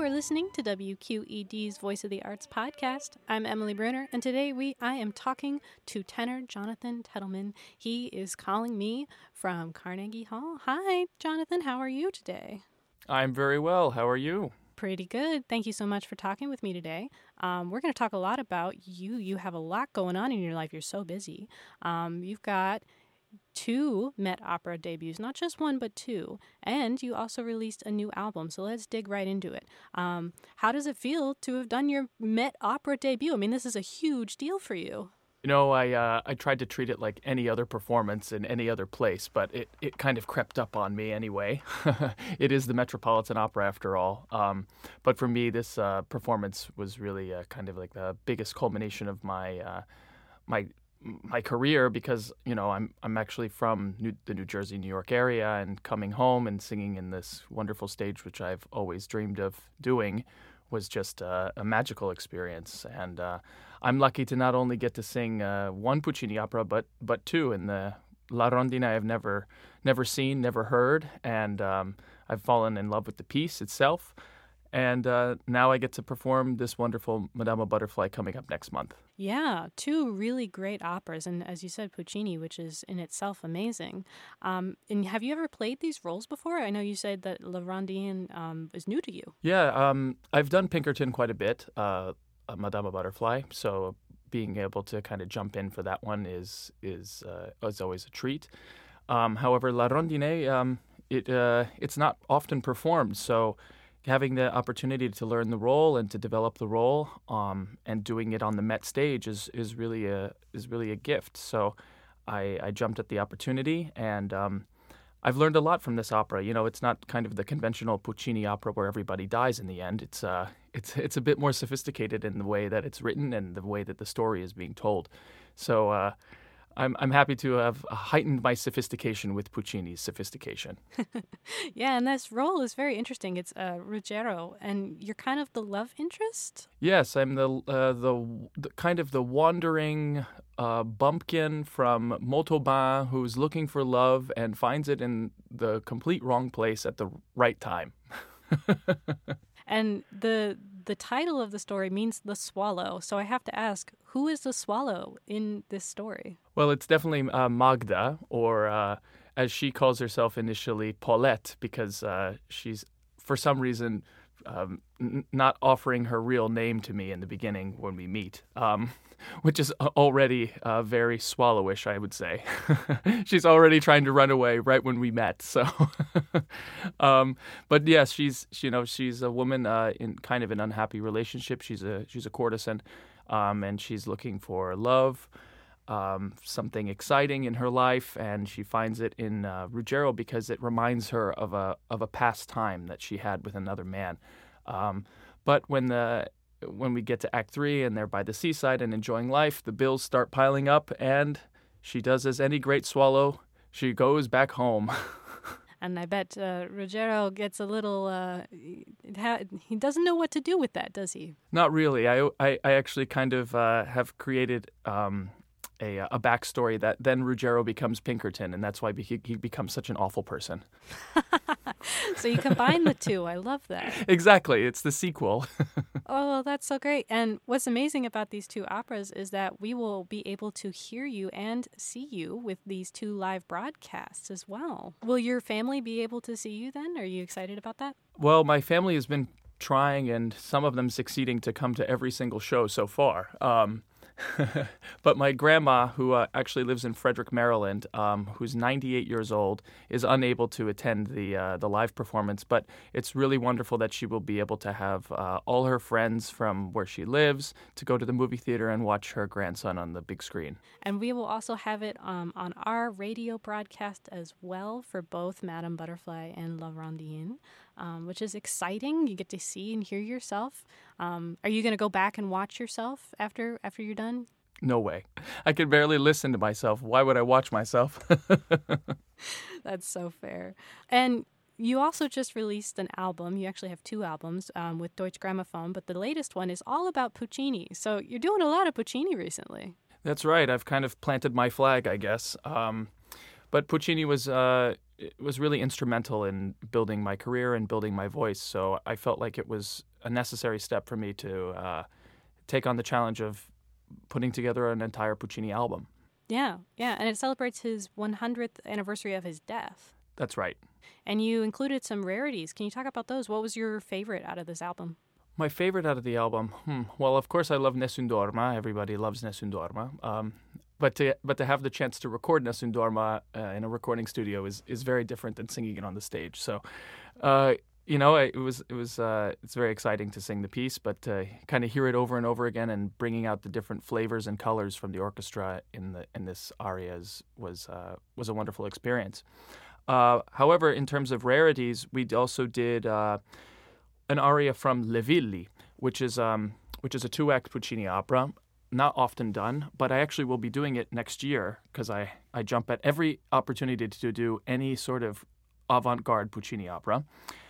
are listening to WQED's Voice of the Arts podcast. I'm Emily Bruner, and today I am talking to tenor Jonathan Tettleman. He is calling me from Carnegie Hall. Hi, Jonathan. How are you today? I'm very well. How are you? Pretty good. Thank you so much for talking with me today. We're going to talk a lot about you. You have a lot going on in your life. You're so busy. You've got 2 Met Opera debuts, not just 1, but 2. And you also released a new album. So let's dig right into it. How does it feel to have done your Met Opera debut? I mean, this is a huge deal for you. You know, I tried to treat it like any other performance in any other place, but it kind of crept up on me anyway. It is the Metropolitan Opera after all. But for me, this performance was really kind of like the biggest culmination of my career because, you know, I'm actually from the New Jersey, New York area, and coming home and singing in this wonderful stage, which I've always dreamed of doing, was just a magical experience. And I'm lucky to not only get to sing 1 Puccini opera, but 2 in the La Rondine I've never seen, never heard, and I've fallen in love with the piece itself. And now I get to perform this wonderful Madama Butterfly coming up next month. Yeah, 2 really great operas, and as you said, Puccini, which is in itself amazing. And have you ever played these roles before? I know you said that La Rondine is new to you. Yeah, I've done Pinkerton quite a bit, Madama Butterfly, so being able to kind of jump in for that one is always a treat. However, La Rondine, it's not often performed, so having the opportunity to learn the role and to develop the role, and doing it on the Met stage is really a gift. So I jumped at the opportunity, and I've learned a lot from this opera. You know, it's not kind of the conventional Puccini opera where everybody dies in the end. It's a bit more sophisticated in the way that it's written and the way that the story is being told. So I'm happy to have heightened my sophistication with Puccini's sophistication. Yeah, and this role is very interesting. It's Ruggiero, and you're kind of the love interest? Yes, I'm the kind of the wandering bumpkin from Montauban who's looking for love and finds it in the complete wrong place at the right time. And the title of the story means the swallow. So I have to ask, who is the swallow in this story? Well, it's definitely Magda, or as she calls herself initially, Paulette, because she's, for some reason, not offering her real name to me in the beginning when we meet, which is already very swallowish, I would say. She's already trying to run away right when we met. So, but yes, she's a woman in kind of an unhappy relationship. She's a courtesan, and she's looking for love, something exciting in her life, and she finds it in Ruggiero because it reminds her of a past time that she had with another man. But when we get to Act 3 and they're by the seaside and enjoying life, the bills start piling up, and she does as any great swallow, she goes back home. And I bet Ruggiero gets a little, he doesn't know what to do with that, does he? Not really. I actually kind of have created a backstory that then Ruggiero becomes Pinkerton, and that's why he becomes such an awful person. So you combine the 2. I love that. Exactly. It's the sequel. Oh, that's so great. And what's amazing about these 2 operas is that we will be able to hear you and see you with these 2 live broadcasts as well. Will your family be able to see you then? Are you excited about that? Well, my family has been trying, and some of them succeeding, to come to every single show so far. But my grandma, who actually lives in Frederick, Maryland, who's 98 years old, is unable to attend the live performance. But it's really wonderful that she will be able to have all her friends from where she lives to go to the movie theater and watch her grandson on the big screen. And we will also have it on our radio broadcast as well for both Madame Butterfly and La Rondine, which is exciting. You get to see and hear yourself. Are you going to go back and watch yourself after you're done? No way. I can barely listen to myself. Why would I watch myself? That's so fair. And you also just released an album. You actually have 2 albums with Deutsche Grammophon, but the latest one is all about Puccini. So you're doing a lot of Puccini recently. That's right. I've kind of planted my flag, I guess. But Puccini was it was really instrumental in building my career and building my voice. So I felt like it was a necessary step for me to take on the challenge of putting together an entire Puccini album. Yeah, yeah, and it celebrates his 100th anniversary of his death. That's right. And you included some rarities. Can you talk about those? What was your favorite out of this album? My favorite out of the album? Well, of course, I love Nessun Dorma. Everybody loves Nessun Dorma. But to have the chance to record Nessun Dorma in a recording studio is very different than singing it on the stage. So, it's very exciting to sing the piece, but kind of hear it over and over again and bringing out the different flavors and colors from the orchestra in this aria was a wonderful experience. However, in terms of rarities, we also did an aria from Le Villi, which is a 2-act Puccini opera. Not often done, but I actually will be doing it next year because I jump at every opportunity to do any sort of avant-garde Puccini opera.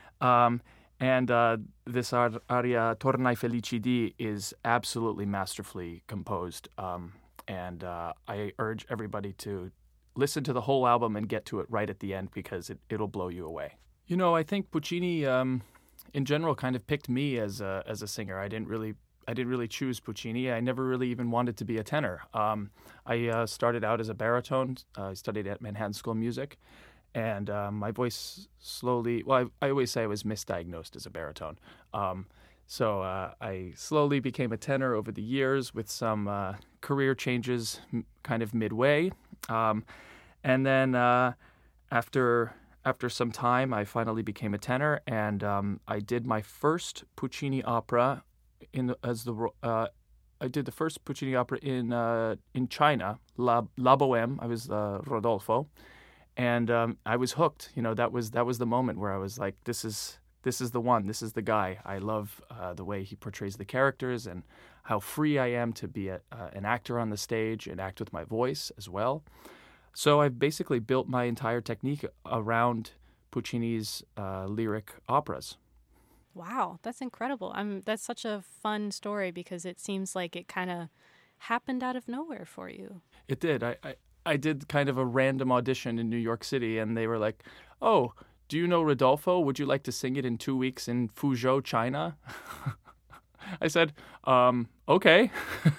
This aria, Tornai Felici Di, is absolutely masterfully composed. I urge everybody to listen to the whole album and get to it right at the end because it'll blow you away. You know, I think Puccini, in general, kind of picked me as a singer. I didn't really choose Puccini. I never really even wanted to be a tenor. I started out as a baritone. I studied at Manhattan School of Music. And my voice slowly, well, I always say I was misdiagnosed as a baritone. So I slowly became a tenor over the years with some career changes kind of midway. And then after some time, I finally became a tenor. And I did my first Puccini opera I did the first Puccini opera in China, La Bohème. I was Rodolfo. And I was hooked. You know, that was the moment where I was like, this is the one. This is the guy. I love the way he portrays the characters and how free I am to be an actor on the stage and act with my voice as well. So I've basically built my entire technique around Puccini's lyric operas. Wow, that's incredible. That's such a fun story because it seems like it kind of happened out of nowhere for you. It did. I did kind of a random audition in New York City, and they were like, "Oh, do you know Rodolfo? Would you like to sing it in 2 weeks in Fuzhou, China?" I said, "Okay."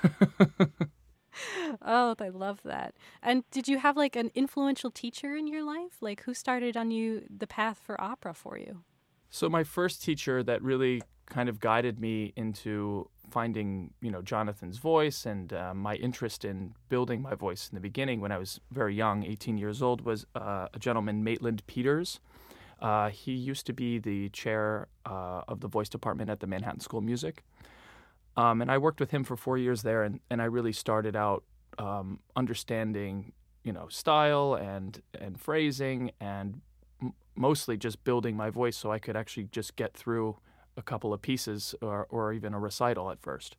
Oh, I love that. And did you have like an influential teacher in your life? Like who started on you the path for opera for you? So my first teacher that really kind of guided me into finding, Jonathan's voice and my interest in building my voice in the beginning when I was very young, 18 years old, was a gentleman, Maitland Peters. He used to be the chair of the voice department at the Manhattan School of Music. And I worked with him for 4 years there, and I really started out understanding, style and phrasing and mostly just building my voice so I could actually just get through a couple of pieces or even a recital at first.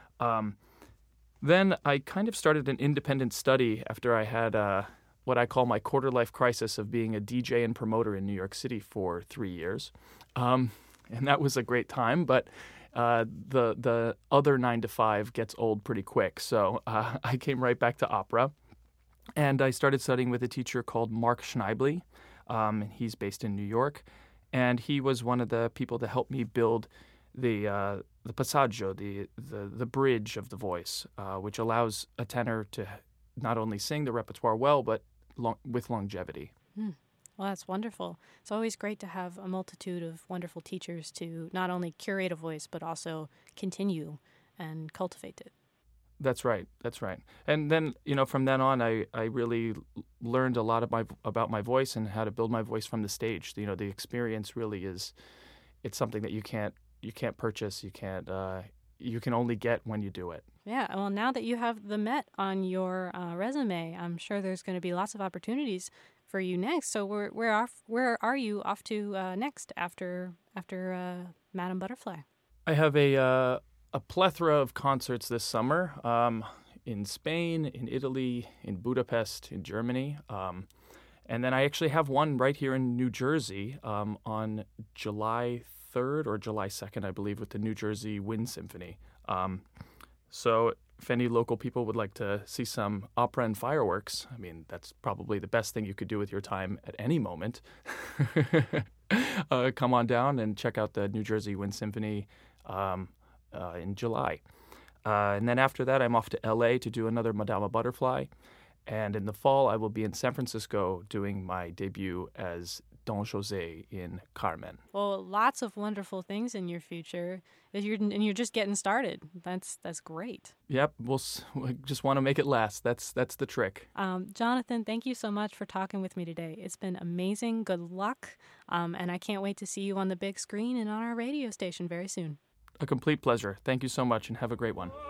Then I kind of started an independent study after I had what I call my quarter-life crisis of being a DJ and promoter in New York City for 3 years. And that was a great time, but the other 9 to 5 gets old pretty quick. So I came right back to opera, and I started studying with a teacher called Mark Schneibly. He's based in New York, and he was one of the people that helped me build the passaggio, the bridge of the voice, which allows a tenor to not only sing the repertoire well, but with longevity. Well, that's wonderful. It's always great to have a multitude of wonderful teachers to not only curate a voice, but also continue and cultivate it. That's right. And then, from then on, I really learned a lot about my voice and how to build my voice from the stage. The experience really it's something that you can't purchase. You can only get when you do it. Yeah. Well, now that you have the Met on your resume, I'm sure there's going to be lots of opportunities for you next. So where are you off to next after Madame Butterfly? I have a plethora of concerts this summer in Spain, in Italy, in Budapest, in Germany. And then I actually have one right here in New Jersey on July 3rd or July 2nd, I believe, with the New Jersey Wind Symphony. So if any local people would like to see some opera and fireworks, I mean, that's probably the best thing you could do with your time at any moment. Come on down and check out the New Jersey Wind Symphony in July. And then after that, I'm off to L.A. to do another Madama Butterfly. And in the fall, I will be in San Francisco doing my debut as Don José in Carmen. Well, lots of wonderful things in your future, and you're just getting started. That's great. Yep, we just want to make it last. That's the trick. Jonathan, thank you so much for talking with me today. It's been amazing. Good luck, and I can't wait to see you on the big screen and on our radio station very soon. A complete pleasure. Thank you so much, and have a great one.